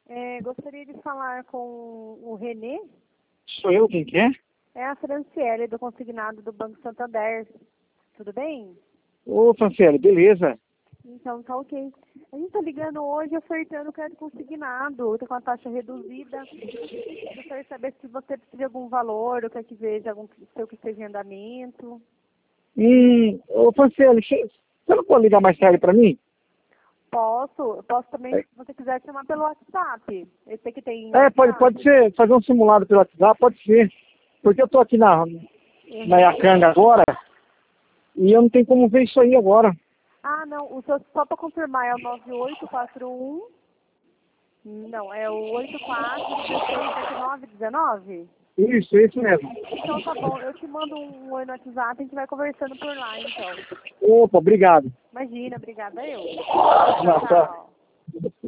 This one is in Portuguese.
Gostaria de falar com o Renê. Sou eu, quem que é? É a Franciele, do consignado do Banco Santander. Tudo bem? Ô, Franciele, beleza. Então, tá ok. A gente tá ligando hoje ofertando crédito consignado, tá com a taxa reduzida. Gostaria de saber se você precisa de algum valor, ou quer que veja algum seu que esteja em andamento. Ô, Franciele, você não pode ligar mais tarde pra mim? Posso também, se você quiser, chamar pelo WhatsApp. Eu sei que tem Pode ser, fazer um simulado pelo WhatsApp, pode ser. Porque eu tô aqui na Iacanga agora, e eu não tenho como ver isso aí agora. Ah, não, o seu, só para confirmar, é o 9841. Não, é o 84167919? Isso mesmo. Então tá bom, eu te mando um oi no WhatsApp, a gente vai conversando por lá, então. Opa, obrigado. Imagina, obrigada eu. Não, tá. Tchau.